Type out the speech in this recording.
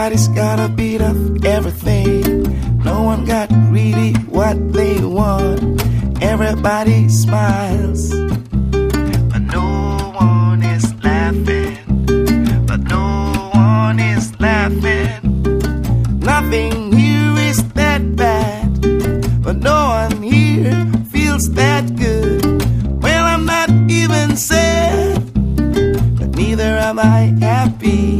Everybody's got a bit of everything. No one got really what they want. Everybody smiles, but no one is laughing. But no one is laughing. Nothing here is that bad, but no one here feels that good. Well, I'm not even sad, but neither am I happy.